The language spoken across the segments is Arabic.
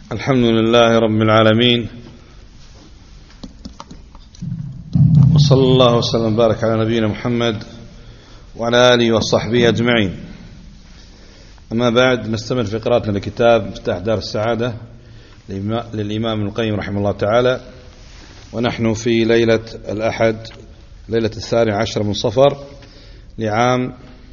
الحمد لله رب العالمين، وصلى الله وسلم وبارك على نبينا محمد وعلى آله وصحبه أجمعين. أما بعد، نستمر في قراءتنا لكتاب مفتاح دار السعادة للإمام ابن القيم رحمه الله تعالى، ونحن في ليلة الأحد، ليلة 12 من صفر لعام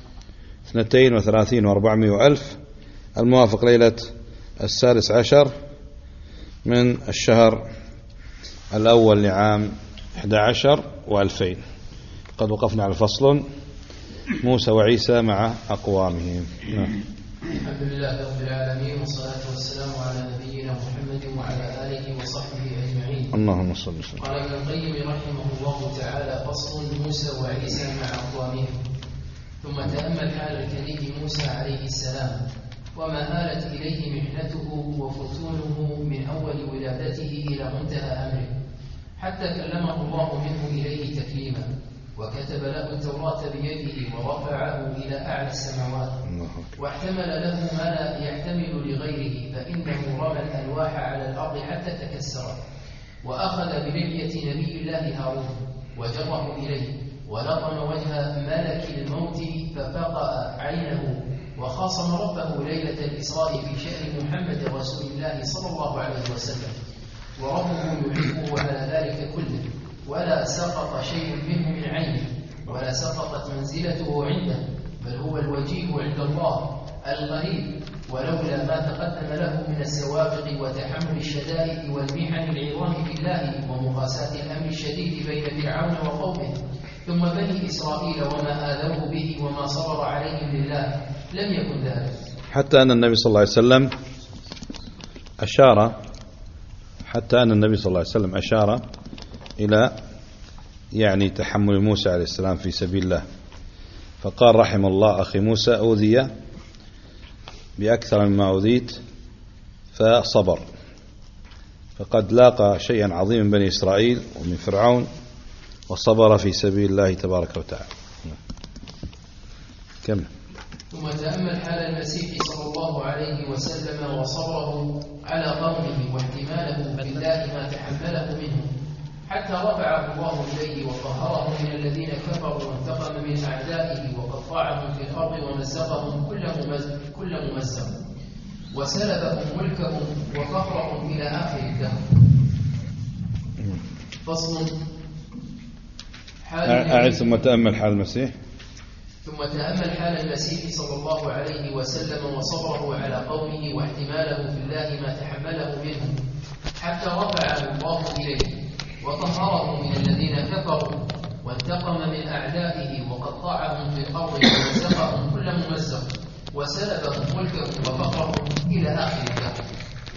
32 و400 ألف، الموافق ليلة 16 من الشهر الأول لعام 11 و2000. قد وقفنا على فصل موسى وعيسى مع أقوامهم. الحمد لله رب العالمين، والصلاة والسلام على نبينا محمد وعلى آله وصحبه أجمعين. اللهم صل وسلم. قال ابن القيم رحمه الله تعالى: فصل موسى وعيسى مع أقوامهم. ثم تأمل حال الكريم موسى عليه السلام، وما آلت إليه محنته وفتونه من أول ولادته إلى منتهى أمره، حتى كلمه الله منه إليه تكليما، وكتب له التوراة بيده ورفعه إلى أعلى السماوات، واحتمل له ما لا يحتمل لغيره، فإنه رمى الألواح على الأرض حتى تكسرت، وأخذ بلحية نبي الله هارون وجره إليه، ولطم وجه ملك الموت ففقأ عينه، وخاصم ربه ليلة الإسراء في شأن محمد رسول الله صلى الله عليه وسلم، وربه يحبه على ذلك كله، ولا سقط شيء منه من عينه، ولا سقطت منزلته عنده، بل هو الوجيه عند الله القريب، ولولا ما تقدم له من السوابق وتحمل الشدائد والمحن العظام بالله ومقاساة الأمر الشديد بين فرعون وقومه، ثم بني إسرائيل وما آذوه به وما صبر عليهم لله، لم يكن ذلك. حتى أن النبي صلى الله عليه وسلم أشار إلى تحمل موسى عليه السلام في سبيل الله، فقال: رحم الله أخي موسى، أوذي بأكثر مما أوذيت فصبر، فقد لاقى شيئا عظيما من بني إسرائيل ومن فرعون وصبر في سبيل الله تبارك وتعالى. كمل. ثم تأمل حال المسيح صلى الله عليه وسلم وصبره على قومه واحتماله بالله ما تحمله منه، حتى رفعه الله إليه وطهره من الذين كفروا، وانتقم من أعدائه وقطعهم في الأرض ومزقهم كل ممزق، وسلبهم ملكهم وفخرهم إلى آخر الدهر. فصل. ثم تأمل حال المسيح. ثم تأمل حال المسيح صلى الله عليه وسلم وصبره على قومه واحتماله في الله ما تحمله منهم، حتى رفعه الله إليه وطهره من الذين كفروا، وانتقم من أعدائه وقطعهم في الأرض ومزقهم كل ممزق، وسلبهم ملكهم وفخرهم إلى آخر الدهر.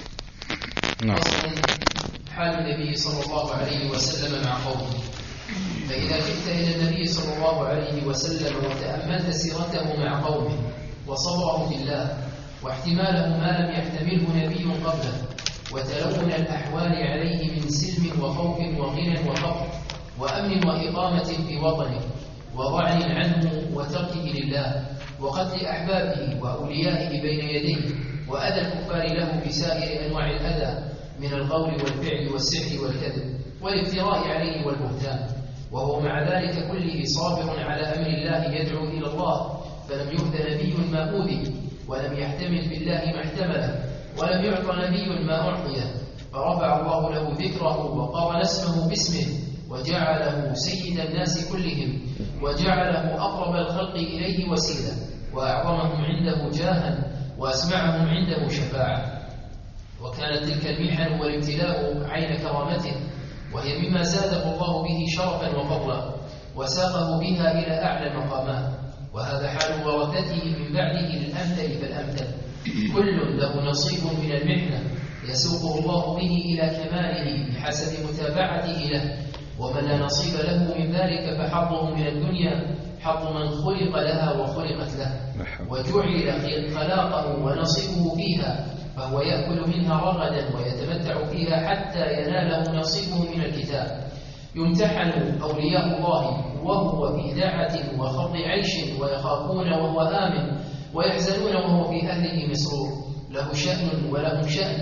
حال النبي صلى الله عليه وسلم مع قومه. فإذا جئت إلى النبي صلى الله عليه وسلم وتأملت سيرته مع قومه وصبره بالله واحتماله ما لم يحتمله نبي قبله، وتلون الأحوال عليه من سلم وخوف وغنى وفقر وأمن وإقامة في وطنه، وضعن عنه وتركه لله، وقتل أحبابه وأوليائه بين يديه، وأذى الكفار له بسائر أنواع الأذى من القول والفعل والسحر والكذب والافتراء عليه والبهتان، وهو مع ذلك كله صابر على أمر الله يدعو إلى الله، فلم يؤذ نبي ما أوذي، ولم يحتمل بالله ما احتمله، ولم يعط نبي ما أعطيه، فرفع الله له ذكره وقارن اسمه باسمه، وجعله سيد الناس كلهم، وجعله أقرب الخلق إليه وسيلة، وأعظمهم عنده جاها، وأسمعهم عنده شفاعة. وكانت تلك المحن والابتلاء عين كرامته، وهي مما زاده الله به شرفا وفضلا، وساقه بها إلى أعلى المقامات. وهذا حال ورثته من بعده للأمثل فالأمثل، كل له نصيب من المحنة يسوقه الله به إلى كماله بحسب متابعته له، ومن لا نصيب له من ذلك فحظه من الدنيا حظ من خلق لها وخلقت له، وجعل خلاقه ونصيبه فيها، فهو يأكل منها رغدا ويتمتع فيها حتى يناله نصيبه من الكتاب. يمتحن أولياء الله وهو في دعة وخط عيش، ويخافون وهو آمن، ويحزنون وهو في أهله مسرور، له شأن ولهم شأن،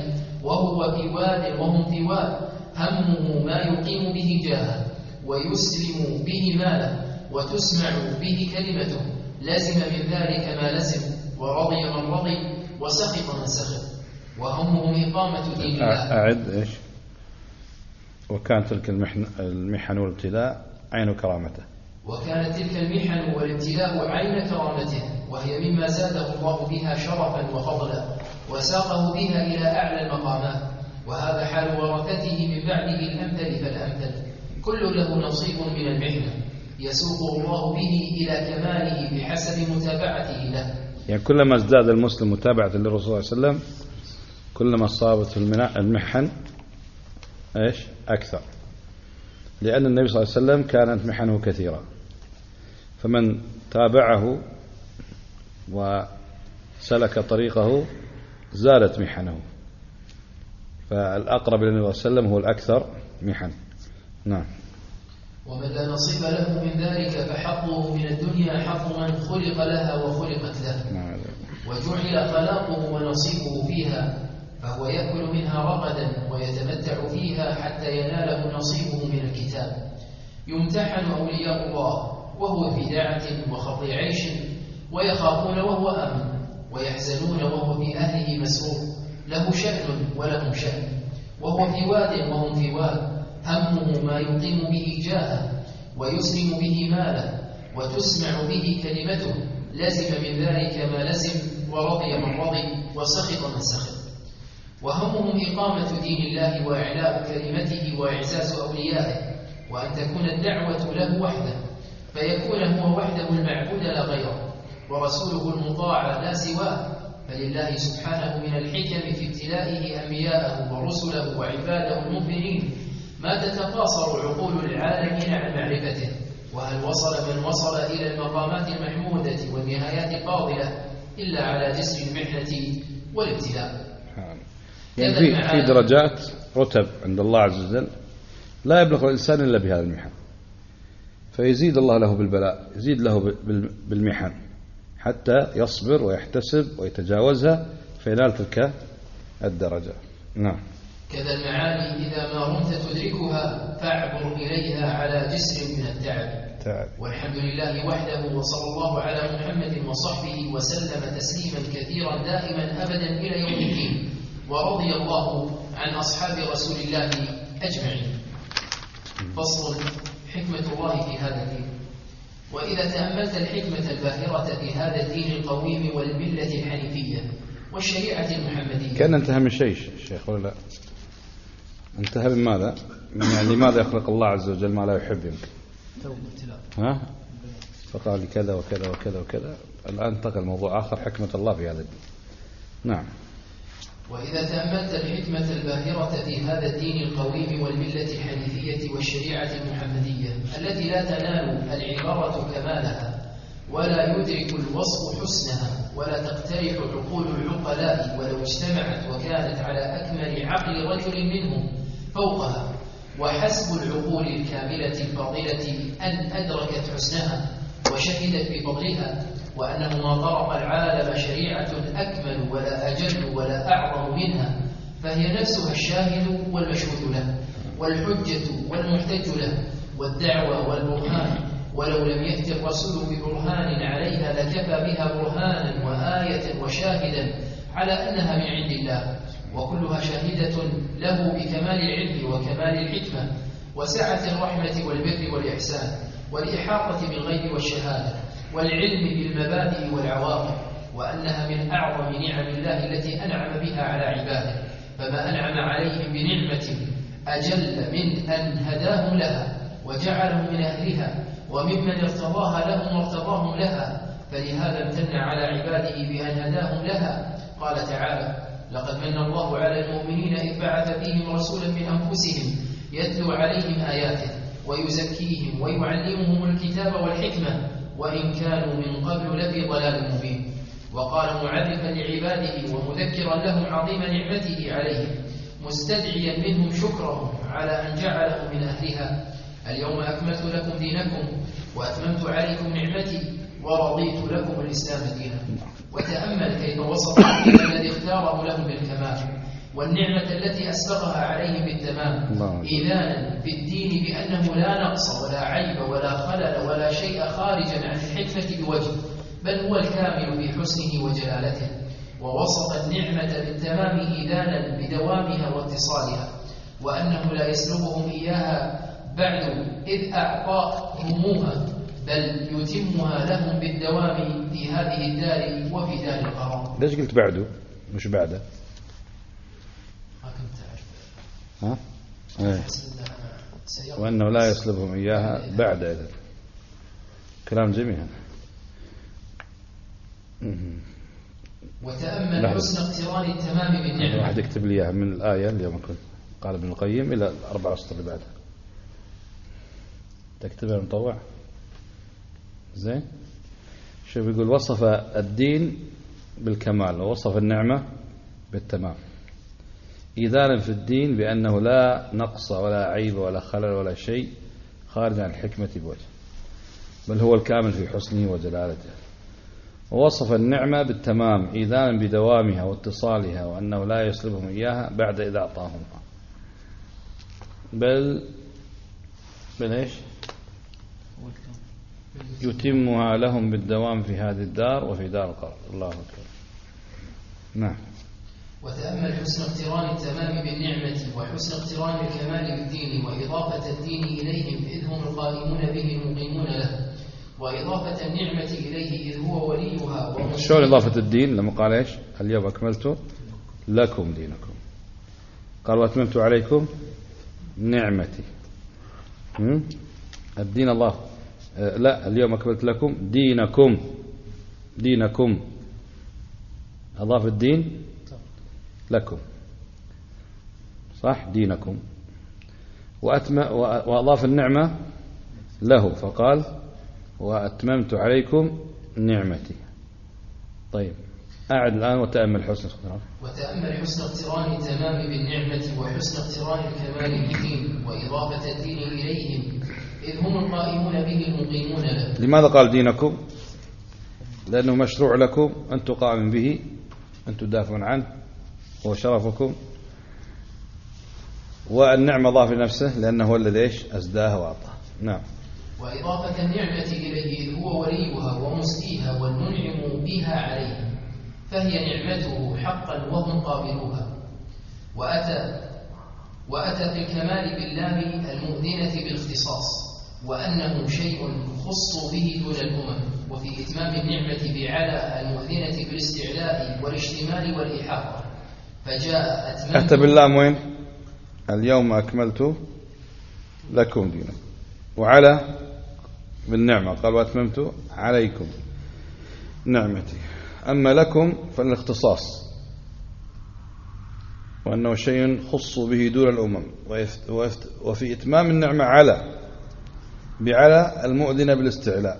وهو في واد وهم في واد، همه ما يقيم به جاهه، ويسلم به ماله، وتسمع به كلمته، لزم من ذلك ما لزم، ورضي من رضي، وسخط من سخط، وهمهم إقامة دين الله. أعد إيش؟ وكانت تلك المحن والابتلاء عين كرامته. وكانت تلك المحن والابتلاء عين كرامته، وهي مما زاده الله بها شرفا وفضلا، وساقه بها إلى أعلى المقامات. وهذا حال ورثته من بعده الأمثل فالأمثل، كل له نصيب من المحنة يسوق الله به إلى كماله بحسب متابعته له. يعني كلما ازداد المسلم متابعة للرسول صلى الله عليه وسلم كلما صابت المحن إيش أكثر، لأن النبي صلى الله عليه وسلم كانت محنه كثيرة، فمن تابعه وسلك طريقه زالت محنه، فالأقرب إلى النبي صلى الله عليه وسلم هو الأكثر محن. نعم. ومن لا نصيب له من ذلك فحظه من الدنيا حظ من خلق لها وخلقت له، وجعل خلاقه ونصيبه فيها، فهو يأكل منها رغدا ويتمتع فيها حتى يناله نصيبه من الكتاب. يمتحن أولياء الله وهو في داعة وخط عيش، ويخافون وهو آمن، ويحزنون وهو في أهله مسرور، له شأن ولهم شأن، وهو في واد وهم في واد، همه ما يقيم به جاهه، ويسلم به ماله، وتسمع به كلمته، لزم من ذلك ما لزم، ورضي من رضي، وسخط من سخط. وهمهم إقامة دين الله وإعلاء كلمته وإعزاز أوليائه، وأن تكون الدعوة له وحده، فيكون هو وحده المعبود لا غيره، ورسوله المطاع لا سواه. فلله سبحانه من الحكم في ابتلائه أنبياءه ورسله وعباده المؤمنين ما تتقاصر عقول العالمين عن معرفته. وهل وصل من وصل إلى المقامات المحمودة والنهايات الفاضلة إلا على جسر المحنة والابتلاء؟ يعني في درجات رتب عند الله عز وجل لا يبلغ الإنسان إلا بهذا المحن، فيزيد الله له بالبلاء، يزيد له بالمحن حتى يصبر ويحتسب ويتجاوزها فينال تلك الدرجة. نعم. كذا المعاني إذا ما رمت تدركها فاعبر إليها على جسر من التعب. والحمد لله وحده، وصلى الله على محمد وصحبه وسلم تسليما كثيرا دائما أبدا إلى يوم الدين. ورضي الله عن أصحاب رسول الله أجمعين. فصل: حكمة الله في هذا الدين. وإذا تأملت الحكمة الباهرة في هذا الدين القويم والملة الحنيفية والشريعة المحمدية. كان انتهى من شيء الشيخ ولا لا؟ انتهى من ماذا؟ يعني لماذا يخلق الله عز وجل ما لا يحب يمكن؟ ها؟ فقال كذا وكذا وكذا وكذا. الآن انتقل الموضوع آخر، حكمة الله في هذا الدين. نعم. وإذا تأملت الحكمة الباهرة في هذا الدين القويم والملة الحنيفية والشريعة المحمدية التي لا تنال العبارة كمالها ولا يدرك الوصف حسنها ولا تقترح عقول العقلاء ولو اجتمعت وكانت على أكمل عقل رجل منهم فوقها، وحسب العقول الكاملة الفاضلة أن أدركت حسنها وشهدت بفضلها، وأنه ما طرق العالم شريعة أكمل ولا أجل ولا أعظم منها، فهي نفسها الشاهد والمشهود له والحجة والمحتج له والدعوة والبرهان، ولو لم يأتي الرسول ببرهان عليها لكفى بها برهانا وآية وشاهدا على أنها من عند الله، وكلها شاهدة له بكمال العلم وكمال الحكمة وسعة الرحمة والبر والإحسان والإحاطة بالغيب والشهادة والعلم بالمبادئ والعواقب، وأنها من أعظم نعم الله التي أنعم بها على عباده، فما أنعم عليهم بنعمة أجل من أن هداهم لها وجعلهم من أهلها وممن ارتضاها لهم وارتضاهم لها، فلهذا امتن على عباده بأن هداهم لها. قال تعالى: لقد من الله على المؤمنين إذ بعث فيهم رسولا من أنفسهم يتلو عليهم آياته ويزكيهم ويعلمهم الكتاب والحكمة وإن كانوا من قبل لفي ضلال مبين. وقال معرفا لعباده ومذكرا لهم عظيم نعمته عليهم مستدعيا منهم شكرهم على أن جعلهم من أهلها: اليوم أكملت لكم دينكم وأتممت عليكم نعمتي ورضيت لكم الإسلام دينا. وتأمل كيف وصف الذي اختاره لهم بالكمال، والنعمة التي أسبغها عليه بالتمام، إذانا في الدين بأنه لا نقص ولا عيب ولا خلل ولا شيء خارجا عن الحكمة بوجه، بل هو الكامل في حسنه وجلالته. ووصف النعمة بالتمام إذانا بدوامها واتصالها، وأنه لا يسلبهم إياها بعد إذ أعطاهموها، بل يتمها لهم بالدوام في هذه الدار وفي دار القرار. ليش قلت بعده مش بعده؟ ما كنت أعرف. ها؟ وأنه لا يسلبهم إياها بعد إذن. كلام جميل. وتأمل حسن اقتران التمام بالنعمة. واحد يكتب لي من الآية اليوم قال ابن القيم إلى 4 سطور اللي بعدها. تكتبها مطوع زين. شوف يقول وصف الدين بالكمال ووصف النعمة بالتمام، إذانا في الدين بأنه لا نقص ولا عيب ولا خلل ولا شيء خارج عن الحكمة بوجه، بل هو الكامل في حسنه وجلالته. ووصف النعمة بالتمام إذانا بدوامها واتصالها، وأنه لا يسلبهم إياها بعد إذا أعطاهمها، بل إيش؟ يتمها لهم بالدوام في هذه الدار وفي دار القرار. الله أكبر. نعم. وتأمل حسن اقتران التمام بالنعمة وحسن اقتران الكمال بالدين، وإضافة الدين إليهم إذ هم القائمون به المقيمون له، وإضافة النعمة إليه إذ هو وليها. شلون إضافة الدين لما قال إيش؟ اليوم أكملت لكم دينكم، قال وأتممت عليكم نعمتي. الدين الله لا، اليوم أكملت لكم دينكم أضاف الدين لكم، صح، دينكم. وأضاف النعمة له فقال وأتممت عليكم نعمتي. طيب أعد الآن وتأمل حسن اقتران. وتأمل حسن اقتران التمام بالنعمة وحسن اقتران الكمال بالدين، وإضافة الدين إليهم إذ هم القائمون به المقيمون له. لماذا قال دينكم؟ لأنه مشروع لكم، أنتم قائمين به، أنتم دافعون عنه، هو شرفكم. والنعمة ضاف لنفسه لأنه هو الذي إيش أسداها وأعطاه. نعم. وإضافة النعمة إليه إذ هو وليها ومسقيها والمنعم بها عليه، فهي نعمته حقا وهم قابلوها. وأتى في الكمال باللام المؤذنة بالاختصاص، وأنه شيء خصوا به دون الأمم، وفي إتمام النعمة بعلى المؤذنة بالاستعلاء والاشتمال والإحاطة، فجاء أتممت. أتى باللام وين؟ اليوم أكملت لكم دينكم، وعلى بالنعمة قال وأتممت عليكم نعمتي. أما لكم فالاختصاص، وأنه شيء خصوا به دون الأمم، وفي إتمام النعمة بعلى المؤذنة بالاستعلاء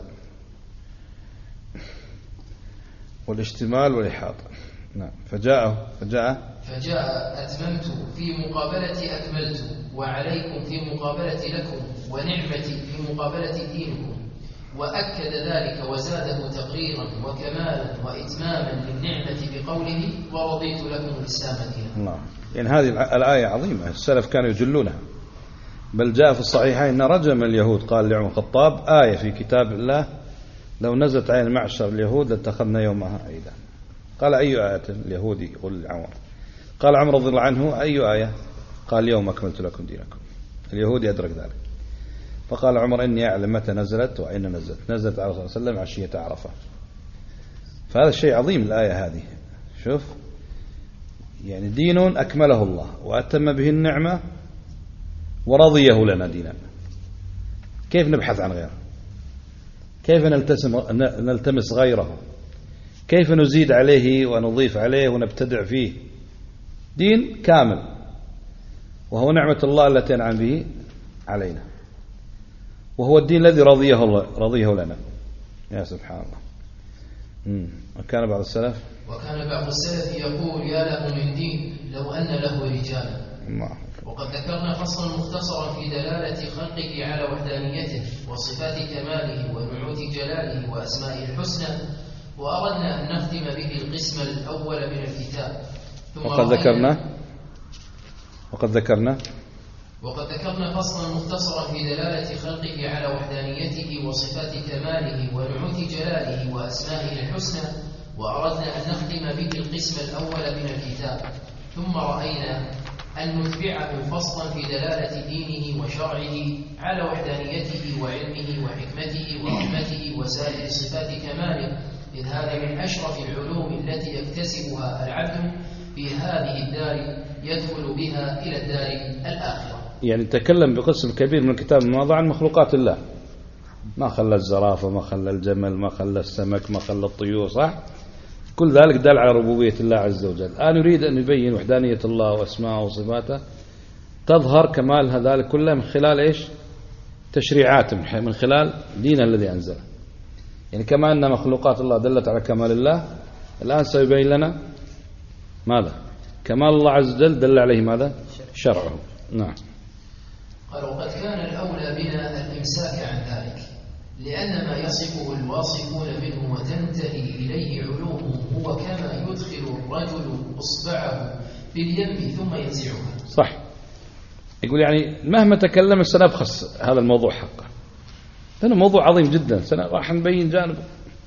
والاشتمال والإحاطة. نعم. فجاء أتممت في مقابلة أكملت، وعليكم في مقابلة لكم، ونعمتي في مقابلة دينكم، وأكد ذلك وزاده تقريرا وكمالا وإتماما للنعمة بقوله ورضيت لكم الإسلام دينا. الله. يعني هذه الآية عظيمة، السلف كانوا يجلونها، بل جاء في الصحيحين رجل من اليهود قال لعمر الخطاب آية في كتاب الله لو نزلت عين معشر اليهود لاتخذنا يومها عيدا. قال أي آية؟ اليهودي يقول لعمر. قال عمر رضي الله عنه أي آية؟ قال اليوم أكملت لكم دينكم. اليهودي أدرك ذلك، فقال عمر إني أعلم متى نزلت وأين نزلت على رسول الله صلى الله عليه وسلم عشية عرفة. فهذا الشيء عظيم الآية هذه. شوف يعني دين أكمله الله وأتم به النعمة ورضيه لنا دينا. كيف نبحث عن غيره؟ كيف نلتمس غيره؟ كيف نزيد عليه ونضيف عليه ونبتدع فيه؟ دين كامل، وهو نعمة الله التي أنعم به علينا، وهو الدين الذي رضيه لنا. يا سبحان الله. وكان بعض السلف يقول يا له من دين لو أن له رجالا. وقد ذكرنا فصلا مختصرا في دلالة خلقه على وحدانيته وصفات كماله ونعوت جلاله وأسمائه الحسنى، وأردنا أن نختم به القسم الأول من الكتاب. وقد ذكرنا وقد ذكرنا فصلا مختصرا في دلالة خلقه على وحدانيته وصفات كماله ونعوت جلاله وأسمائه الحسنى، وأردنا أن نختم به القسم الأول من الكتاب، ثم رأينا أن نتبعه فصلا في دلالة دينه وشرعه على وحدانيته وعلمه وحكمته ورحمته وسائر صفات كماله، إذ هذا من أشرف العلوم التي يكتسبها العبد في هذه الدار يدخل بها إلى الدار الآخرة. يعني تكلم بقسم كبير من الكتاب الماضي عن مخلوقات الله، ما خلى الزرافة، ما خلى الجمل، ما خلى السمك، ما خلى الطيور، صح؟ كل ذلك دل على ربوبية الله عز وجل. الآن يريد أن يبين وحدانية الله وأسماءه وصفاته، تظهر كمال هذا كله من خلال إيش؟ تشريعات، من خلال دين الذي أنزله. يعني كما أن مخلوقات الله دلت على كمال الله، الآن سيبين لنا ماذا؟ كمال الله عز وجل دل عليه ماذا؟ شرعه. نعم. قال: وقد كان الأولى بنا الإمساك عن ذلك، لأن ما يصفه الواصفون منه وتنتهي إليه علومه هو كما يدخل الرجل إصبعه في اليم ثم ينزعها. صح. يقول يعني مهما تكلم سنبخس هذا الموضوع حقه، لأنه موضوع عظيم جدا، راح نبين جانبه،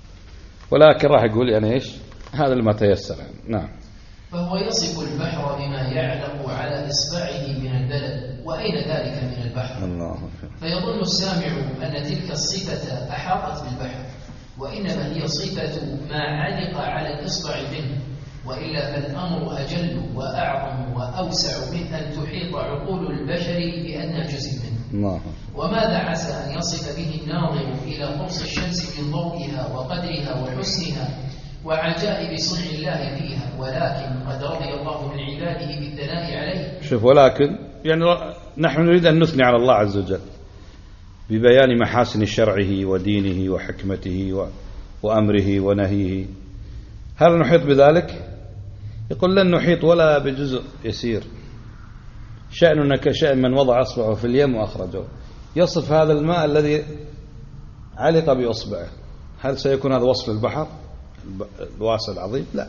ولكن راح يقول يعني إيش؟ هذا اللي ما تيسر. نعم. فهو يصف البحر بما يعلق على إصبعه من البلد، وأين ذلك من البحر؟ الله. فيظن السامع أن تلك الصفة أحاطت بالبحر، وإنما هي صفة ما علق على الإصبع منه، وإلا فالأمر أجل وأعظم وأوسع من أن تحيط عقول البشر بأن جزء منه. الله. وماذا عسى أن يصف به الناظر إلى قرص الشمس من ضوئها وقدرها وحسنها وعجائب صنع الله فيها، ولكن قد رضي الله من عباده بالثناء عليه. شوف، ولكن يعني نحن نريد أن نثني على الله عز وجل ببيان محاسن شرعه ودينه وحكمته وأمره ونهيه. هل نحيط بذلك؟ يقول لن نحيط ولا بجزء يسير. شأننا كشأن من وضع أصبعه في اليم وأخرجه. يصف هذا الماء الذي علق بأصبعه، هل سيكون هذا وصف البحر الواسع العظيم؟ لا.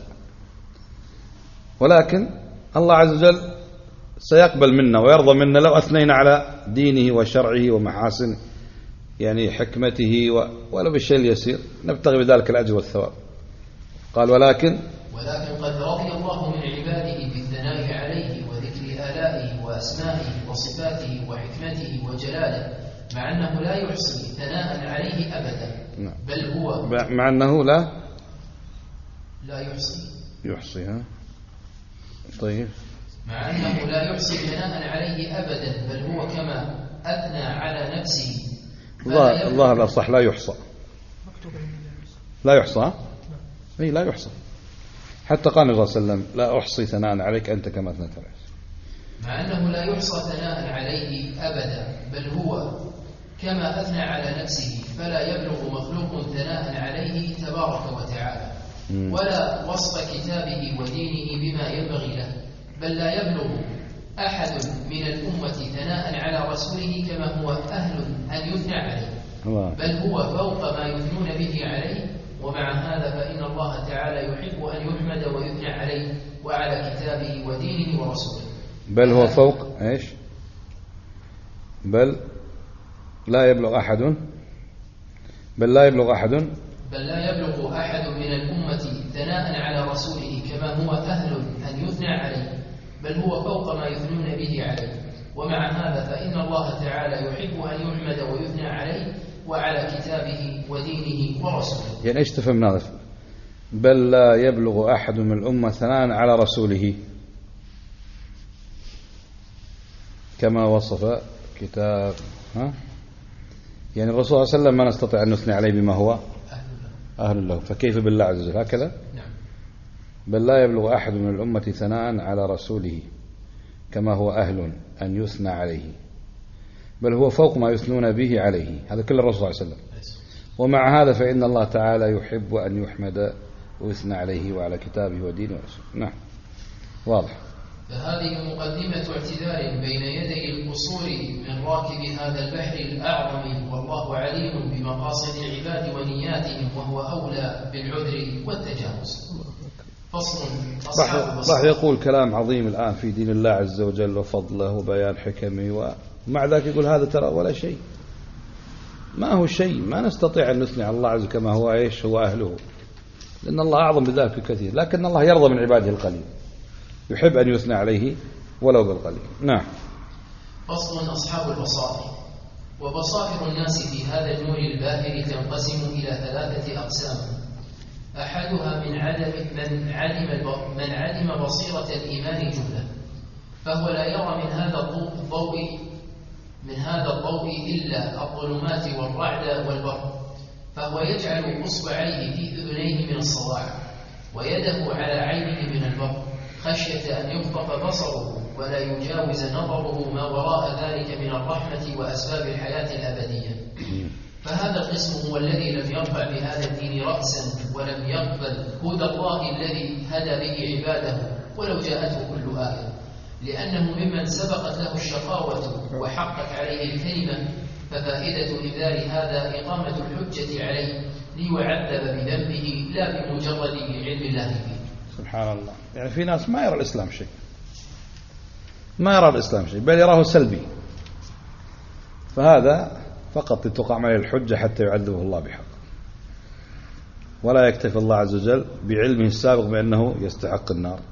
ولكن الله عز وجل سيقبل منا ويرضى منا لو أثنينا على دينه وشرعه ومحاسن يعني حكمته ولو بالشيء اليسير، نبتغي بذلك الأجر والثواب. قال: ولكن قد رضي الله من عباده بالثناء عليه وذكر آلائه وأسمائه وصفاته وحكمته وجلاله، مع أنه لا يحصي ثناء عليه أبدا. بل هو مع أنه لا يحصي. ها طيب. مع أنه لا يحصي ثناء عليه أبدا، بل هو كما أثنى على نفسه. الله الأصح لا يحصى. لا يحصى. إيه لا يحصى. حتى قال الرسول صلى الله عليه وسلم: لا أحصي ثناء عليك أنت كما أثنيت عليك. مع أنه لا يحصى ثناء عليه أبدا، بل هو كما أثنى على نفسه، فلا يبلغ مخلوق ثناء عليه تبارك وتعالى، ولا وصف كتابه ودينه بما ينبغي له، بل لا يبلغ أحد من الأمة ثناء على رسوله كما هو أهل أن يثنى عليه، بل هو فوق ما يثنون به عليه. ومع هذا فإن الله تعالى يحب أن يحمد ويثنى عليه وعلى كتابه ودينه ورسوله. بل هو فوق إيش؟ بل لا يبلغ أحد بل لا يبلغ أحد من الأمة ثناء على رسوله كما هو أهل أن يثنى عليه، بل هو فوق ما يثنون به عليه. ومع هذا فإن الله تعالى يحب أن يحمد ويثنى عليه وعلى كتابه ودينه ورسوله. يعني إيش تفهم هذا؟ بل لا يبلغ أحد من الأمة ثناء على رسوله كما وصف كتاب. يعني الرسول صلى الله عليه وسلم ما نستطيع أن نثني عليه بما هو أهل له، فكيف بالله عز وجل؟ هكذا. نعم. بل لا يبلغ أحد من الأمة ثناء على رسوله كما هو أهل أن يثنى عليه، بل هو فوق ما يثنون به عليه. هذا كل الرسول صلى الله عليه وسلم. ومع هذا فإن الله تعالى يحب أن يحمد ويثنى عليه وعلى كتابه ودينه ورسوله. نعم واضح. فهذه مقدمة اعتذار بين يدي القصور من راكب هذا البحر الأعظم، والله عليم بمقاصد العباد ونياتهم، وهو أولى بالعذر والتجاوز. فصل. أصحاب راح يقول كلام عظيم الآن في دين الله عز وجل وفضله وبيان حكمه، ومع ذلك يقول هذا ترى ولا شيء، ما هو شيء، ما نستطيع أن نثني على الله عز وجل كما هو إيش هو أهله، لأن الله أعظم بذلك بكثير، لكن الله يرضى من عباده القليل، يحب أن يثنى عليه ولو بالقليل. نعم. فصل. أصحاب البصائر. وبصائر الناس في هذا النور الباهر تنقسم إلى 3 أقسام. أحدها من علم بصيرة الإيمان جملة، فهو لا يرى من هذا الضوء إلا الظلمات والرعد والبرق، فهو يجعل إصبعيه في أذنيه من الصواعق ويده على عينه من البرق، خشية أن يخطف بصره ولا يجاوز نظره ما وراء ذلك من الرحمة وأسباب الحياة الأبدية. فهذا القسم هو الذي لم يرفع بهذا الدين رأسا ولم يقبل هدى الله الذي هدى به عباده ولو جاءته كل آية، لأنه ممن سبقت له الشقاوة وحقت عليه الكلمة، ففائدة إنذار هذا إقامة الحجة عليه ليعذب بذنبه لا بمجرد علم الله فيه. سبحان الله. يعني في ناس ما يرى الإسلام شيء، ما يرى الإسلام شيء، بل يراه سلبي، فهذا فقط لتقام عليه الحجة حتى يعذبه الله بحق، ولا يكتفي الله عز وجل بعلمه السابق بأنه يستحق النار،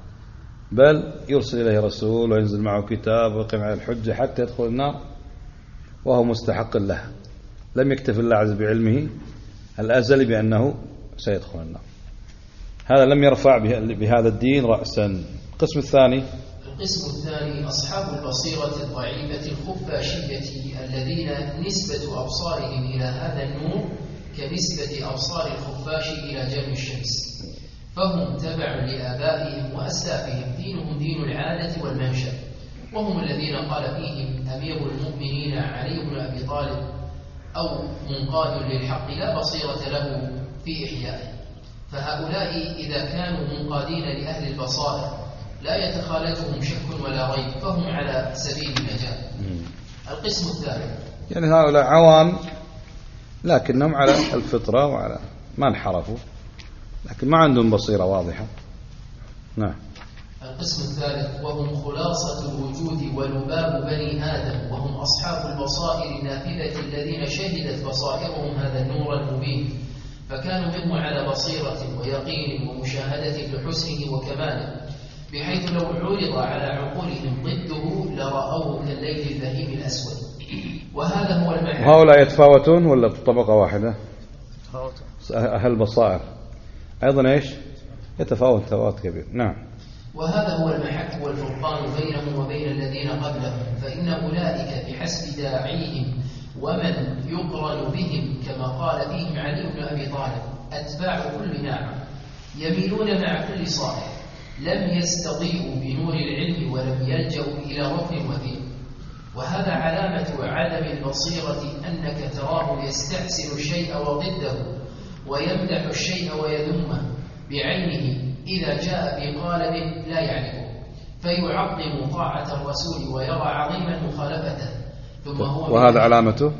بل يرسل إليه رسول وينزل معه كتاب ويقيم عليه الحجة حتى يدخل النار وهو مستحق لها. لم يكتفي الله عز وجل بعلمه الأزلي بأنه سيدخل النار. هذا لم يرفع بهذا الدين رأسا. القسم الثاني. القسم الثاني أصحاب البصيرة الضعيفة الخفاشية الذين نسبة أبصارهم إلى هذا النور كنسبة أبصار الخفاش إلى جرم الشمس، فهم تبع لآبائهم وأسلافهم، دينهم دين العادة والمنشأ، وهم الذين قال فيهم أمير المؤمنين علي بن أبي طالب: أو منقاد للحق لا بصيرة له في إحيائه. فهؤلاء إذا كانوا منقادين لأهل البصائر لا يتخالجهم شك ولا ريب، فهم على سبيل النجاة. القسم الثالث. يعني هؤلاء عوام لكنهم على الفطرة وعلى ما انحرفوا، لكن ما عندهم بصيرة واضحة. نعم. القسم الثالث وهم خلاصة الوجود ولباب بني آدم، وهم أصحاب البصائر النافذة الذين شهدت بصائرهم هذا النور المبين، فكانوا منه على بصيرة ويقين ومشاهدة لحسنه وكماله، بحيث لو عرض على عقولهم ضده لرأوه كالليل البهيم الأسود. وهذا هو المحك. هؤلاء يتفاوتون ولا بطبقة واحدة؟ يتفاوتون. أهل البصائر أيضا إيش؟ يتفاوت تفاوت كبير. نعم. وهذا هو المحك والفرقان بينهم وبين الذين قبلهم، فإن أولئك بحسب داعيهم ومن يقرن بهم كما قال فيهم علي بن أبي طالب: أتباع كل ناعم يميلون مع كل صالح، لم يستضيئوا بنور العلم ولم يلجأوا إلى ركن وثيق. وهذا علامة عدم البصيرة، أنك تراه يستحسن الشيء وضده ويمدح الشيء ويذمه بعينه إذا جاء في قالب لا يعرفه، فيعظم طاعة الرسول ويرى عظيما مخالفته. ثم هو وهذا علامته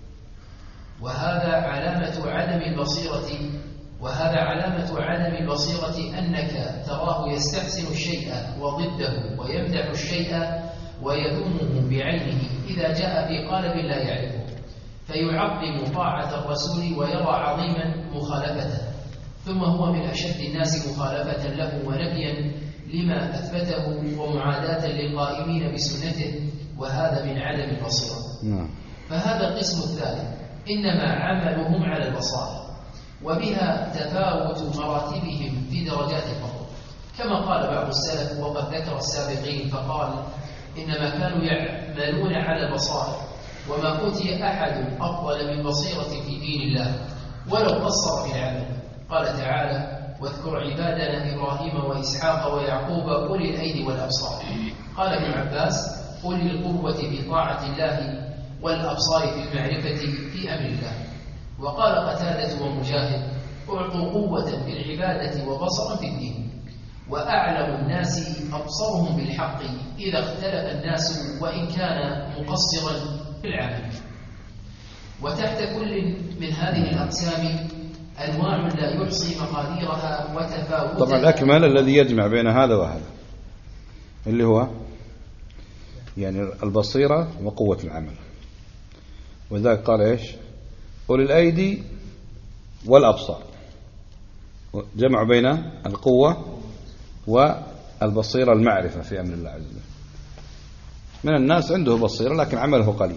وهذا علامة عدم البصيرة أنك تراه يستحسن الشيء وضده ويمدح الشيء ويذمه بعينه إذا جاء في قالب لا يعرفه، فيعظم طاعة الرسول ويرى عظيما مخالفته. ثم هو من أشد الناس مخالفة له ونبيا لما أثبته ومعاداة للقائمين بسنته، وهذا من عدم البصيرة. فهذا القسم الثالث إنما عملهم على البصائر، وبها تفاوت مراتبهم في درجات الفضل، كما قال بعض السلف وقد ذكر السابقين فقال: إنما كانوا يعملون على البصائر، وما أوتي أحد أفضل من بصيرة في دين الله ولو قصر في العمل. قال تعالى: واذكر عبادنا إبراهيم وإسحاق ويعقوب أولي الأيدي والأبصار. قال ابن عباس: أولي القوة في طاعة الله والأبصار في المعرفة في أمر الله. وقال قتادة ومجاهد: أعطوا قوة في العبادة وبصرا في الدين. وأعلم الناس أبصرهم بالحق إذا اختلف الناس وإن كان مقصرا في العمل. وتحت كل من هذه الأقسام أنواع لا يحصي مقاديرها وتفاوتها. طبعا الأكمل الذي يجمع بين هذا وهذا اللي هو يعني البصيرة وقوة العمل. وذلك قال إيش؟ أولي الأيدي والأبصار، جمع بين القوة والبصيرة المعرفة في أمر الله عز وجل. من الناس عنده بصيرة لكن عمله قليل،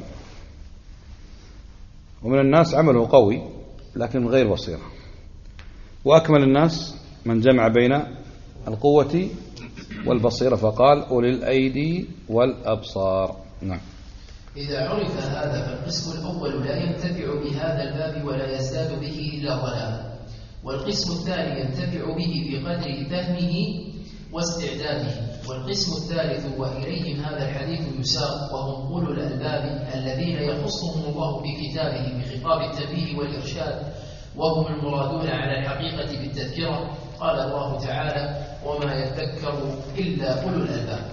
ومن الناس عمله قوي لكن من غير بصيرة. وأكمل الناس من جمع بين القوة والبصيرة فقال أولي الأيدي والأبصار. نعم. إذا عرف هذا فالقسم الأول لا ينتفع بهذا الباب ولا يزداد به إلا ضلالا، والقسم الثاني ينتفع به بقدر فهمه واستعداده، والقسم الثالث وإليهم هذا الحديث يساق وهم أولو الألباب الذين يخصهم الله في كتابه بخطاب التنبيه والإرشاد، وهم المرادون على الحقيقة بالتذكرة. قال الله تعالى: وما يذكر إلا أولو الألباب.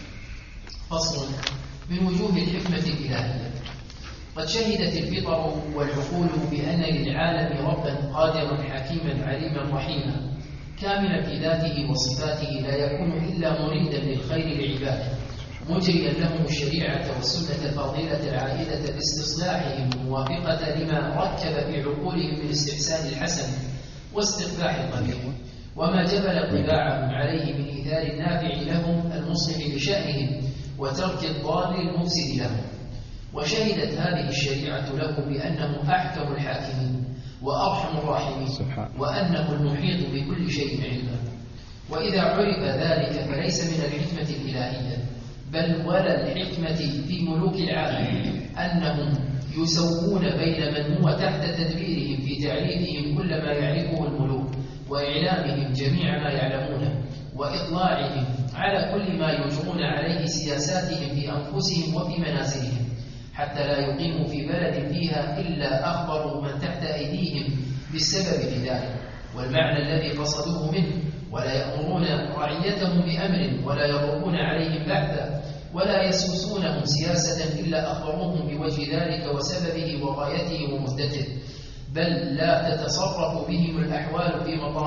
فصل. من وجوه الحكمة الإلهية. قد شهدت الفطر والعقول بأن للعالم ربا قادرا حكيما عليما رحيما كاملا في ذاته وصفاته، لا يكون إلا مريدا للخير لعباده، مجريا لهم الشريعة والسنة الفضيلة العائدة باستصلاحهم موافقة لما ركب في عقولهم من استحسان الحسن واستقباح القبيح، وما جبل طباعهم عليه من إيثار النافع لهم المصلح لشأنهم وترك الضال المفسد لهم. وشهدت هذه الشريعة له بأنه أحكم الحاكمين وأرحم الراحمين، وأنه المحيط بكل شيء علما. وإذا عرف ذلك فليس من الحكمة الإلهية بل ولا الحكمة في ملوك العالم أنهم يسوون بين من هو تحت تدبيرهم في تعريفهم كل ما يعرفه الملوك، وإعلامهم جميع ما يعلمونه، وإطلاعهم على كل ما يجرون عليه سياساتهم في أنفسهم وفي منازلهم، حتى لا يقيموا في بلد فيها إلا أخبروا من تحت أيديهم بالسبب في ذلك والمعنى الذي قصدوه منه، ولا يأمرون رعيتهم بأمر ولا يضربون عليهم بحثا ولا يسوسونهم سياسة إلا أخبروهم بوجه ذلك وسببه وغايته ومدته، بل لا تتصرف بهم الأحوال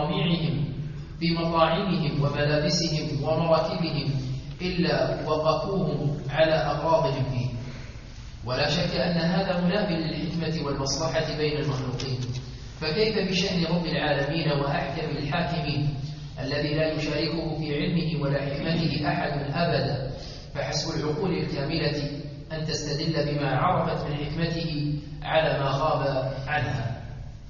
في مطاعمهم وملابسهم ومراكبهم إلا وقفوهم على أغراضهم فيه. ولا شك أن هذا مناف للحكمة والمصلحة بين المخلوقين، فكيف بشأن رب العالمين وأحكم الحاكمين الذي لا يشاركه في علمه ولا حكمته أحد أبدا؟ فحسب العقول الكاملة أن تستدل بما عرفت من حكمته على ما غاب عنها.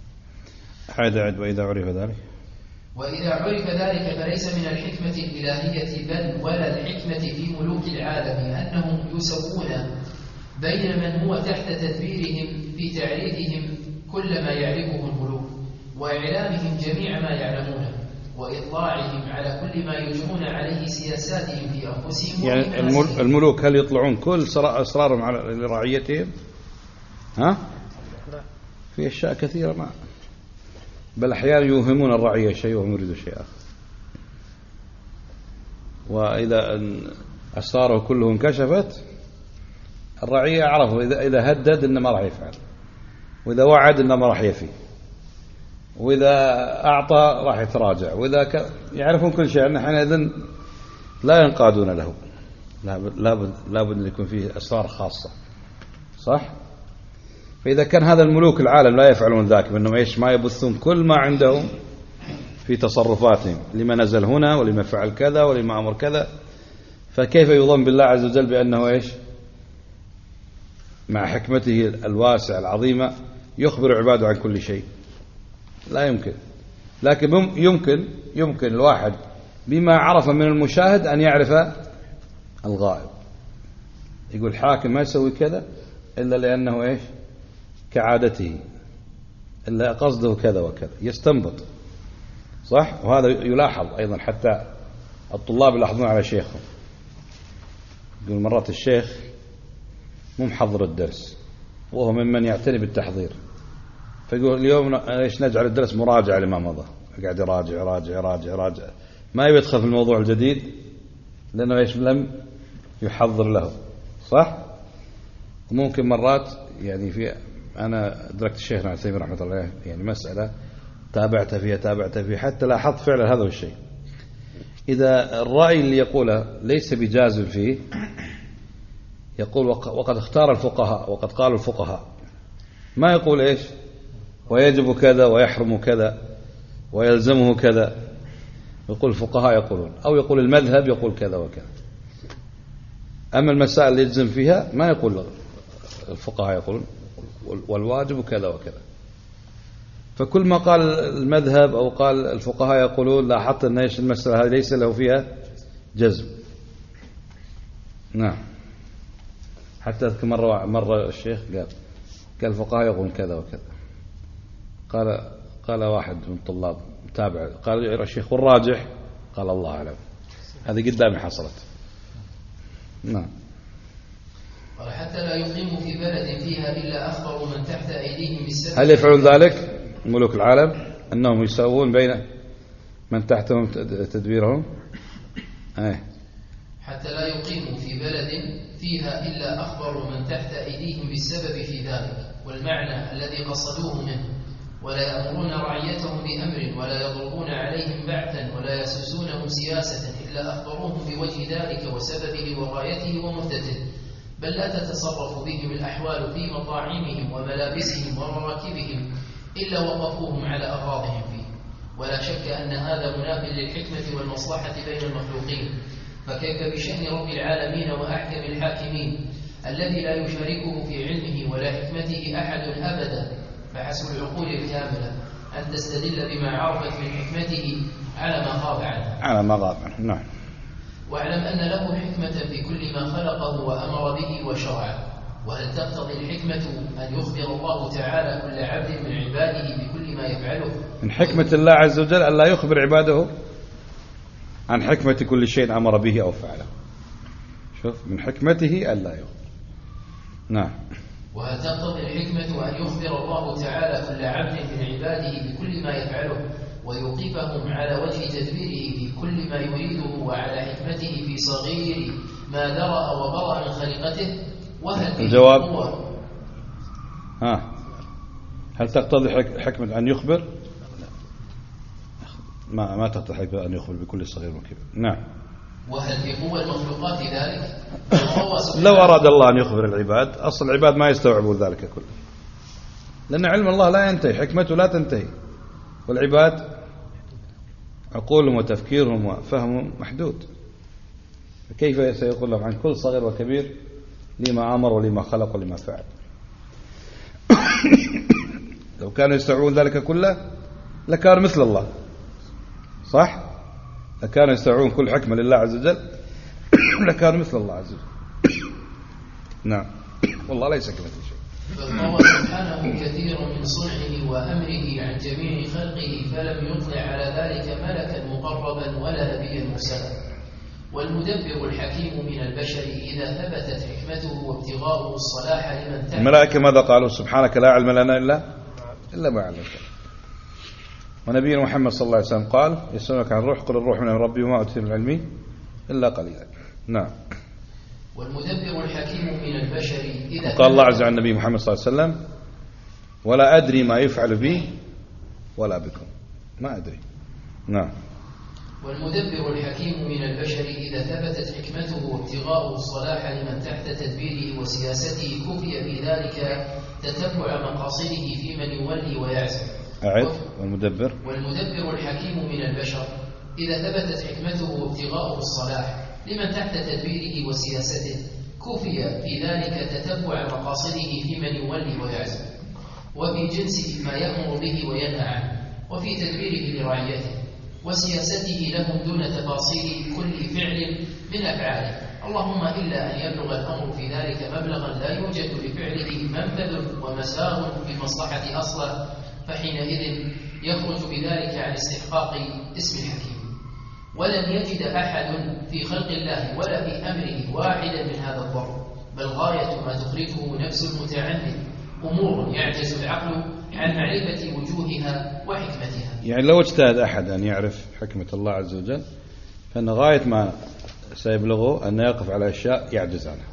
وإذا عرف ذلك وإذا عرف ذلك فليس من الحكمة الإلهية بل ولا الحكمة في ملوك العالم أنهم يسوون بين من هو تحت تدبيرهم في تعريفهم كل ما يعرفه الملوك، وإعلامهم جميع ما يعلمونه، وإطلاعهم على كل ما يجرون عليه سياساتهم في أنفسهم. يعني الملوك هل يطلعون كل أسرارهم على رعيتهم؟ في أشياء كثيرة ما، بل أحيانا يوهمون الرعية شيء وهم يريدون شيء آخر. وإذا أسراره كلهم انكشفت الرعية عرفوا إذا هدد إنه ما راح يفعل، وإذا وعد إنه ما راح يفي، وإذا أعطى راح يتراجع، وإذا يعرفون كل شيء. نحن إذن لا ينقادون له، لابد أن يكون فيه أسرار خاصة، صح؟ فإذا كان هذا الملوك العالم لا يفعلون ذاك، بأنهم إيش ما يبثون كل ما عندهم في تصرفاتهم، لما نزل هنا ولما فعل كذا ولما أمر كذا، فكيف يظن بالله عز وجل بأنه إيش مع حكمته الواسعة العظيمة يخبر عباده عن كل شيء؟ لا يمكن. لكن يمكن الواحد بما عرف من المشاهد أن يعرف الغائب. يقول الحاكم ما يسوي كذا إلا لأنه إيش كعادته، إلا قصده كذا وكذا، يستنبط، صح؟ وهذا يلاحظ أيضا، حتى الطلاب يلاحظون على شيخهم. يقول مرات الشيخ مو محضر الدرس وهو ممن يعتني بالتحضير، فيقول اليوم ايش نجعل الدرس مراجعة لما مضى، قاعد يراجع ما يدخل في الموضوع الجديد لأنه ايش لم يحضر له، صح؟ وممكن مرات يعني أنا أدركت الشيخ ابن عثيمين رحمة الله عليه يعني مسألة تابعت فيها حتى لاحظت فعلا هذا الشيء. إذا الرأي اللي يقوله ليس بجازم فيه، يقول وقد اختار الفقهاء وقد قالوا الفقهاء، ما يقول إيش ويجب كذا ويحرم كذا ويلزمه كذا، يقول الفقهاء يقولون، أو يقول المذهب يقول كذا وكذا. أما المسائل اللي يجزم فيها ما يقول الفقهاء يقولون والواجب كذا وكذا. فكل ما قال المذهب أو قال الفقهاء يقولون لاحظت أن إيش المسألة هذه ليس له فيها جزم. نعم. حتى أذكر مرة الشيخ قال الفقهاء يقولون كذا وكذا، قال واحد من الطلاب متابع قال يا الشيخ والراجح؟ قال الله أعلم. هذه قدامي حصلت. نعم. قال حتى لا يقيم في بلد فيها إلا أخبر من تحت أيديهم بالسبب. هل يفعلون ذلك ملوك العالم أنهم يساوون بين من تحتهم تدبيرهم؟ حتى لا يقيم في بلد فيها إلا أخبر من تحت أيديهم بالسبب في ذلك والمعنى الذي قصدوه منه، ولا يأمرون رعيتهم بأمر ولا يضربون عليهم بعثا ولا يسوسونهم سياسة إلا أخبروهم بوجه ذلك وسببه وغايته ومدته، بل لا تتصرف بهم الأحوال في مطاعمهم وملابسهم ومراكبهم إلا وقفوهم على أغراضهم فيه. ولا شك أن هذا مناف للحكمة والمصلحة بين المخلوقين، فكيف بشأن رب العالمين وأحكم الحاكمين الذي لا يشاركه في علمه ولا حكمته أحد أبدا. فحسب العقول الكاملة أن تستدل بما عرفت من حكمته على ما غاب عنه. نعم. واعلم أن له حكمة في كل ما خلقه وأمر به وشرعه. وهل تقتضي الحكمة أن يخبر الله تعالى كل عبد من عباده بكل ما يفعله؟ من حكمة الله عز وجل أن لا يخبر عباده عن حكمة كل شيء أمر به أو فعله. شوف، من حكمته أن لا يخبر. نعم. وهل تقتضي الحكمة أن يخبر الله تعالى كل عبد من عباده بكل ما يفعله ويوقفهم على وجه تدبيره في كل ما يريده وعلى حكمته في صغير ما ذرأ وبرأ من خلقته؟ وهل الجواب هل تقتضي حكمة أن يخبر؟ ما تقتضي حكمة أن يخبر بكل صغير وكبير. نعم. وهل في قوة المخلوقات ذلك؟ لو أراد الله أن يخبر العباد، أصل العباد ما يستوعبون ذلك كله، لأن علم الله لا ينتهي، حكمته لا تنتهي، والعباد عقولهم وتفكيرهم وفهمهم محدود، كيف سيقول لهم عن كل صغير وكبير لما أمر ولما خلق ولما فعل؟ لو كانوا يستوعبون ذلك كله لكانوا مثل الله، صح؟ لكانوا يستوعبون كل حكمة لله عز وجل لكانوا مثل الله عز وجل. نعم. والله ليس كمثل شيء. فالله سبحانه كثير من صنعه وأمره عن جميع خلقه، فلم يطلع على ذلك ملكا مقربا ولا نبيا مرسلا. والمدبر الحكيم من البشر إذا ثبتت حكمته وابتغاؤه الصلاح لمن تعلم. الملائكة ماذا قالوا؟ سبحانك لا علم لنا إلا ما علمتنا. ونبينا محمد صلى الله عليه وسلم قال يسألونك عن الروح قل الروح من ربي وما أوتيتم من العلم إلا قليلا. نعم. والمدبر الحكيم من البشر إذا قال الله عز وجل عن النبي محمد صلى الله عليه وسلم ولا أدري ما يفعل بي ولا بكم، ما أدري. نعم. والمدبر الحكيم من البشر إذا ثبتت حكمته وابتغاؤه الصلاح لمن تحت تدبيره وسياسته كفي في ذلك تتبع مقاصده في من يولي ويعزم. أعد. والمدبر الحكيم من البشر إذا ثبتت حكمته وابتغاؤه الصلاح لمن تحت تدبيره وسياسته كفي في ذلك تتبع مقاصده في من يولي ويعزم، وفي جنسه ما يأمر به وينهى عنه، وفي تدبيره لرعيته وسياسته لهم دون تفاصيل كل فعل من أفعاله، اللهم إلا أن يبلغ الأمر في ذلك مبلغا لا يوجد لفعله منفذ ومسار بالمصلحة أصلا، فحينئذ يخرج بذلك عن استحقاق اسم الحكيم. ولن يجد أحد في خلق الله ولا في أمره واحدا من هذا الضرب، بل غاية ما تخرجه نفس المتعمد أمور يعجز العقل عن معرفة وجوهها وحكمتها. يعني لو اجتهد أحد أن يعرف حكمة الله عز وجل فإن غاية ما سيبلغه أن يقف على أشياء يعجز عنها.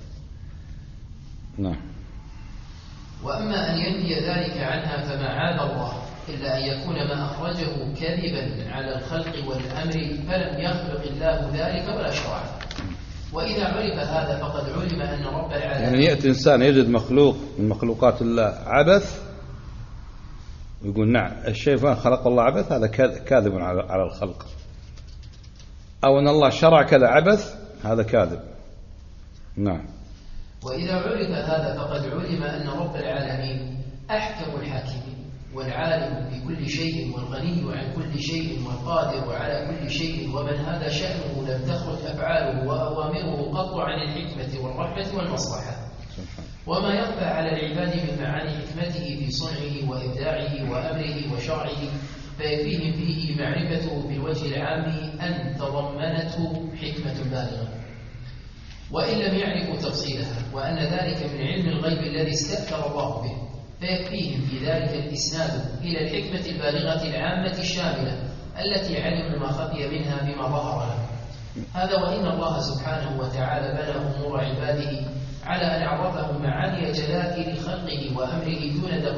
نعم. وأما أن ينفي ذلك عنها فمعاذ الله، إلا أن يكون ما أخرجه كذبا على الخلق والأمر فلم يخلق الله ذلك ولا شرعه. وإذا عرف هذا فقد علم أن رب العالمين يعني يأتي إنسان يجد مخلوق من مخلوقات الله عبث ويقول نعم الشيء فان خلق الله عبث، هذا كاذب على الخلق. أو أن الله شرع كذا عبث، هذا كاذب. نعم. وإذا عرف هذا فقد علم أن رب العالمين أحكم الحاكمين والعالم بكل شيء والغني عن كل شيء والقادر على كل شيء، ومن هذا شأنه لم تخرج أفعاله وأوامره قط عن الحكمة والرحمة والمصلحة. وما يخفى على العباد من معاني حكمته في صنعه وإبداعه وأمره وشرعه فيكفيهم فيه معرفته بالوجه العام أن تضمنته حكمة بالغة، وإن لم يعرفوا تفصيلها، وأن ذلك من علم الغيب الذي استأثر الله به، فيكفيهم في ذلك الإسناد إلى الحكمة البالغة العامة الشاملة التي علموا ما خفي منها بما ظهر لهم. هذا وإن الله سبحانه وتعالى بنى أمور عباده على أن عرفهم معاني جلائل خلقه وأمره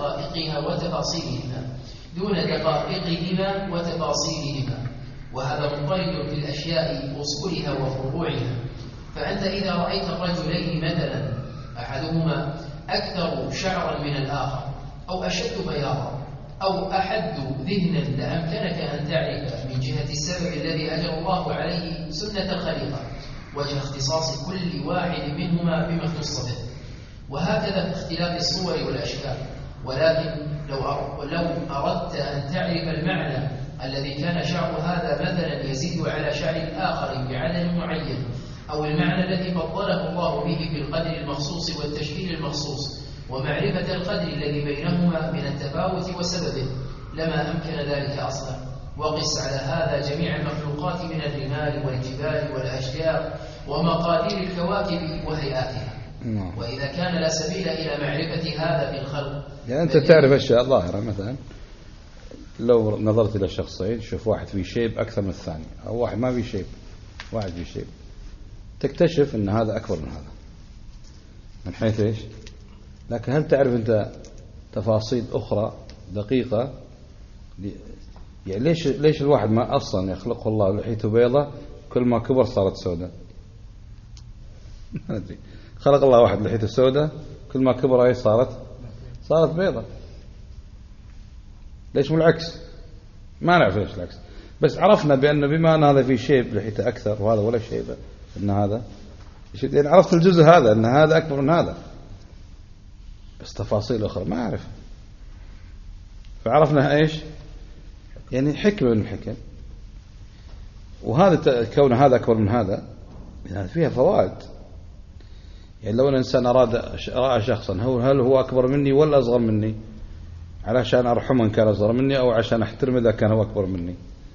دون دقائقهما وتفاصيلهما، وهذا منطلق في الأشياء أصولها وفروعها. فأنت إذا رأيت الرجلين مثلا أحدهما أكثر شعرا من الآخر أو أشد بياضا أو أحد ذهنا لأمكنك أن تعرف من جهة السبب الذي أجر الله عليه سنة الخليقة وجه اختصاص كل واحد منهما بما اختص به، وهكذا في اختلاف الصور والأشكال. ولكن لو أردت أن تعرف المعنى الذي كان شعر هذا مثلا يزيد على شعر الآخر بعدد معين، أو المعنى الذي فضله الله به في القدر المخصوص والتشكيل المخصوص، ومعرفة القدر الذي بينهما من التفاوت وسببه، لما أمكن ذلك أصلا. وقس على هذا جميع المخلوقات من الرمال والجبال والأشجار ومقادير الكواكب وهيئاتها. وإذا كان لا سبيل إلى معرفة هذا في الخلق، يعني أنت تعرف أشياء ظاهرة، مثلا لو نظرت إلى شخصين شوف واحد فيه شيب أكثر من الثاني، أو واحد ما فيه شيب، واحد فيه شيب، تكتشف أن هذا أكبر من هذا من حيث إيش؟ لكن هل تعرف أنت تفاصيل أخرى دقيقة؟ يعني ليش الواحد ما أصلا يخلقه الله لحيته بيضة كل ما كبر صارت سوداء؟ ما أدري، خلق الله واحد لحيته سوداء كل ما كبر أي صارت بيضة. ليش مو العكس؟ ما نعرف ليش العكس، بس عرفنا بأنه بما أن هذا فيه شيب لحيته أكثر وهذا ولا شيبة، أن هذا يعني عرفت الجزء هذا أن هذا أكبر من هذا، بس تفاصيل أخرى ما أعرف. فعرفنا إيش؟ يعني حكمة من الحكم. وهذا كون هذا أكبر من هذا يعني فيها فوائد. يعني لو الإنسان رأى شخصا هل هو أكبر مني ولا أصغر مني، علشان أرحمه إن كان أصغر مني أو عشان أحترم إذا كان هو أكبر مني،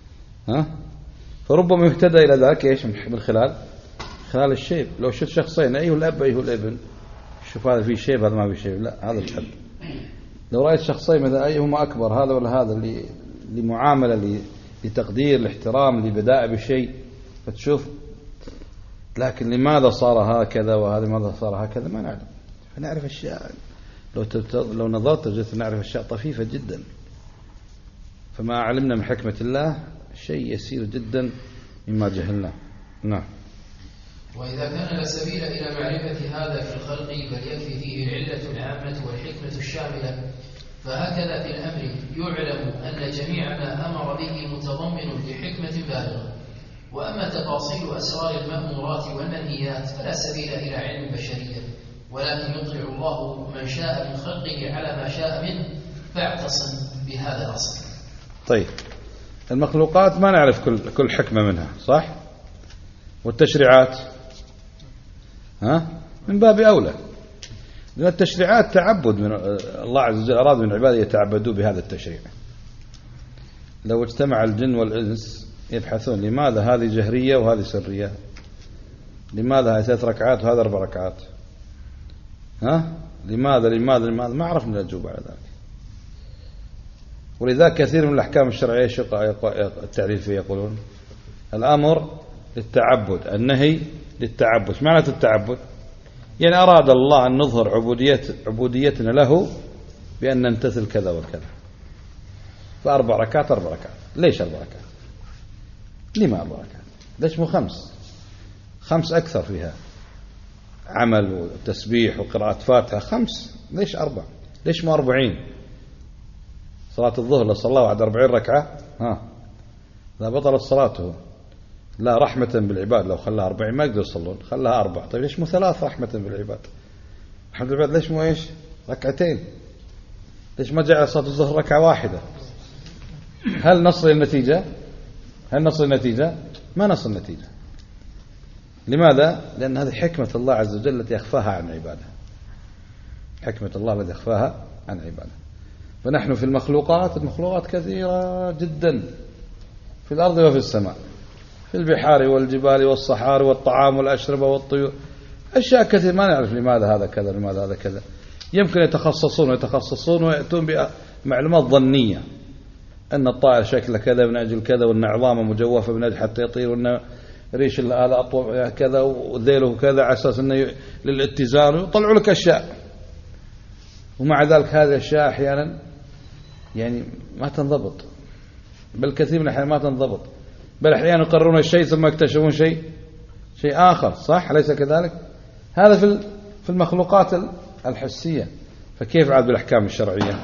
فربما يهتدى إلى ذلك إيش؟ من خلال الشيب. لو شفت شخصين أيه الأب أيه الابن، شوف هذا فيه شيب هذا ما فيه شيب، لا هذا الحل. لو رأيت شخصين مثلا أيهما أكبر هذا ولا هذا، لمعاملة لتقدير الاحترام لبداء بشيء، فتشوف لكن لماذا صار هكذا وهذا لماذا صار هكذا ما نعلم. فنعرف أشياء لو نظرت وجدت نعرف أشياء طفيفة جدا. فما علمنا من حكمة الله شيء يسير جدا مما جهلنا. نعم. وإذا كان لا سبيل إلى معرفة هذا في الخلق بل يكفي فيه العلة العامة والحكمة الشاملة، فهكذا في الأمر يعلم أن جميع ما أمر به متضمن لحكمة بالغة. وأما تفاصيل أسرار المأمورات والمنهيات فلا سبيل إلى علم بشرية، ولكن يطلع الله من شاء من خلقه على ما شاء منه، فاعتصم بهذا الأصل. طيب، المخلوقات ما نعرف كل حكمة منها، صح؟ والتشريعات من باب أولى، لأن التشريعات تعبد من الله عز وجل، أراد من عباده يتعبدوا بهذا التشريع. لو اجتمع الجن والإنس يبحثون لماذا هذه جهرية وهذه سرية، لماذا هذه 3 ركعات وهذا 4 ركعات، لماذا ما عرفنا الأجوبة على ذلك. ولذلك كثير من الأحكام الشرعية التعليل فيه يقولون الأمر للتعبد، النهي للتعبد. معنى التعبد يعني أراد الله أن نظهر عبوديتنا له بأن نمتثل كذا وكذا. فأربع ركعات 4 ركعات. ليش 4 ركعات؟ لما 4 ركعات؟ ليش مو 5؟ 5 أكثر فيها عمل وتسبيح وقراءة فاتحة. 5 ليش 4؟ ليش مو 40؟ صلاة الظهر لو صلى بعد 40 ركعة لا بطلت صلاته. لا رحمة بالعباد، لو خلاها 40 ما يقدر يصلون، خلاها 4. طيب ليش مو 3 رحمة بالعباد؟ رحمة بالعباد ليش مو إيش؟ 2 ركعتين. ليش ما جعل صلاة الظهر 1 ركعة؟ هل نصل النتيجة؟ ما نصل النتيجة. لماذا؟ لأن هذه حكمة الله عز وجل التي يخفاها عن عباده. حكمة الله التي يخفاها عن عباده. فنحن في المخلوقات كثيرة جدا في الأرض وفي السماء، في البحار والجبال والصحار والطعام والأشربة والطيور، أشياء كثير ما نعرف لماذا هذا كذا لماذا هذا كذا. يمكن يتخصصون ويأتون بمعلومات ظنية، أن الطائر شكله كذا من أجل كذا، وأن عظامه مجوفة من أجل حتى يطير، وأن ريش هذا أطول كذا وذيله كذا على أساس أنه للاتزان، ويطلعوا لك أشياء. ومع ذلك هذه الأشياء أحيانا يعني ما تنضبط، بل كثير من الأحيان ما تنضبط، بل أحيانا يقررون الشيء ثم يكتشفون شيء آخر. صح أليس كذلك؟ هذا في المخلوقات الحسية، فكيف عاد بالأحكام الشرعية؟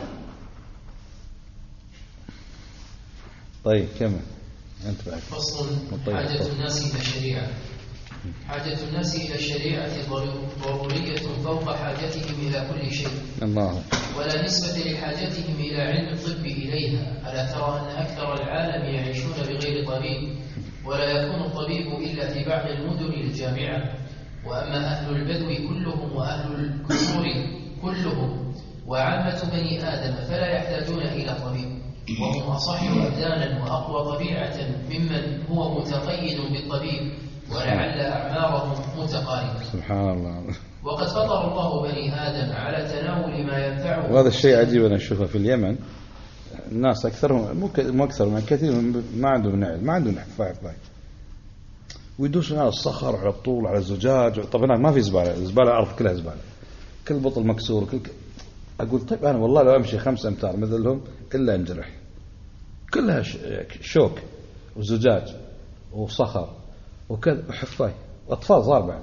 طيب كمل أنت بعد. فصل. حاجة الناس إلى الشريعة. حاجة الناس إلى الشريعة ضرورية فوق حاجتهم إلى كل شيء. الله. ولا نسبة لحاجتهم إلى علم الطب إليها. ألا ترى أن أكثر العالم يعيشون بغير طبيب، ولا يكون الطبيب إلا في بعض المدن الجامعة. وأما أهل البدو كلهم وأهل الكفور كلهم وعامة بني آدم فلا يحتاجون إلى طبيب، وهم أصح أبدانا وأقوى طبيعة ممن هو متقيد بالطبيب، ولعل أعمارهم متقاربة. سبحان الله. وقد فطر الله بني آدم على تناول ما ينفعهم. وهذا الشيء عجيب أنا أشوفه في اليمن. الناس أكثرهم مو أكثر من كثير ما عندهم نعل، فايق ويدوسون على الصخر على الطول على الزجاج. طب هناك ما في زبالة، الأرض كلها زبالة، كل بطل مكسور أقول طيب أنا والله لو أمشي 5 أمتار مثلهم إلا أنجرح. كلها شوك وزجاج وصخر وكذا وحفاي وأطفال صار بعد.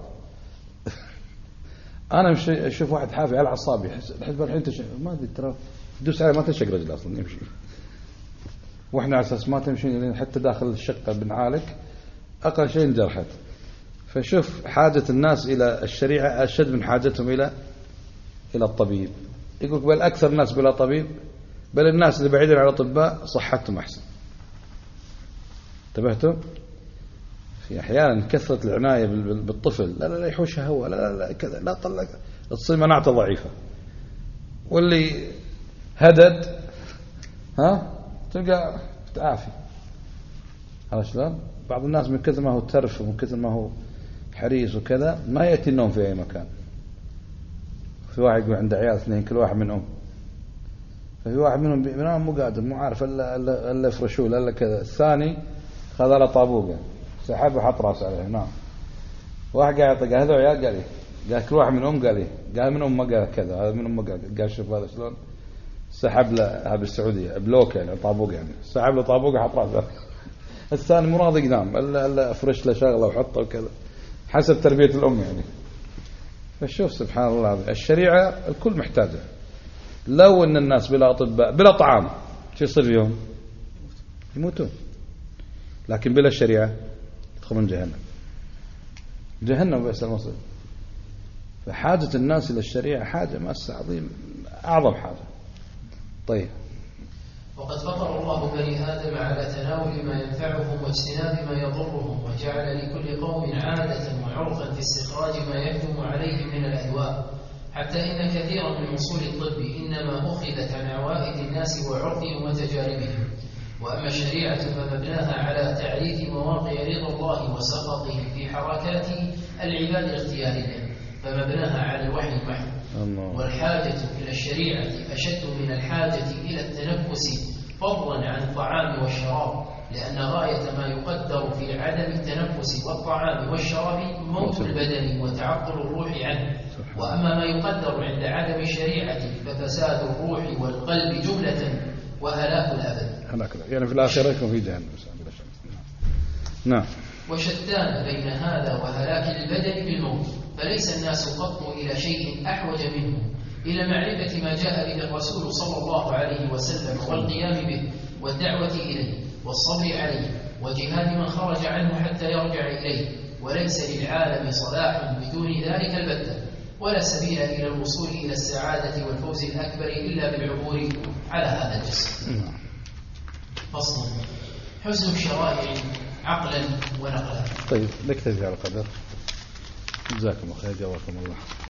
أنا مشي أشوف واحد حافي على أعصابي، الحين ما أدري ترى تدوس عليه ما تنشق رجل أصلا يمشي، وإحنا على أساس ما تمشي حتى داخل الشقة بنعالك أقل شيء انجرحت. فشوف حاجة الناس إلى الشريعة أشد من حاجتهم إلى الطبيب. يقول بل أكثر الناس بلا طبيب، بل الناس اللي بعيدين على الأطباء صحتهم أحسن. انتبهتوا؟ في أحيانا كثرة العناية بالطفل، لا يحوشها هو، لا كذا، لا طلق، تصير مناعته ضعيفة. واللي هدد تلقى تعافي. هذا شلون؟ بعض الناس من كثر ما هو ترف ومن كثر ما هو حريص وكذا ما يأتي النوم في أي مكان. في واحد يقول عنده عيال 2 كل واحد منهم، ففي واحد منهم بينام مو قادر مو عارف الا يفرشوه الا كذا. الثاني خذ له طابوقه سحب وحط راسه عليه نام. واحد قاعد يطق هذول عيال قال كل واحد منهم قال منهم ما قال كذا، هذا منهم ما قال شوف هذا شلون سحب له. هذا بالسعوديه بلوكه يعني طابوق، يعني سحب له طابوقه حط راسه. الثاني مو راضي ينام الا افرش له شغله وحطه وكذا حسب تربيه الام يعني. فشوف سبحان الله الشريعه الكل محتاجه. لو ان الناس بلا اطباء بلا طعام شو يصير فيهم؟ يموتون. لكن بلا الشريعه يدخلون جهنم بئس المصير. فحاجه الناس الى الشريعه حاجه ماسه عظيم، اعظم حاجه. طيب. وقد فطر الله بني آدم على تناول ما ينفعهم واجتناب ما يضرهم، وجعل لكل قوم عادة وعرفا في استخراج ما يهجم عليهم من الأدواء، حتى إن كثيرا من أصول الطب إنما أخذت عن عوائد الناس وعرفهم وتجاربهم. وأما الشريعة فمبناها على تعريف مواقع رضا الله وسخطه في حركات العباد الاختيارية، فمبناها على الوحي المحض. والحاجة إلى الشريعة أشد من الحاجة إلى التنفس فضلا عن الطعام والشراب، لأن غاية ما يقدر في عدم التنفس والطعام والشراب موت البدن وتعطل الروح عنه. وأما ما يقدر عند عدم الشريعة ففساد الروح والقلب جملة وهلاك الأبد. هكذا يعني في الآخرة يكون في جهنم. نعم. وشتان بين هذا وهلاك البدن بالموت، فليس الناس قط إلى شيء أحوج منه، إلى معرفة ما جاء به الرسول صلى الله عليه وسلم والقيام به والدعوة إليه والصبر عليه وجهاد من خرج عنه حتى يرجع إليه، وليس للعالم صلاح بدون ذلك البتة، ولا سبيل إلى الوصول إلى السعادة والفوز الأكبر إلا بالعبور على هذا الجسد. فصل. حسن الشرائع عقلا ونقلا. طيب نكتفي على القدر. جزاكم الله خير، جزاكم الله.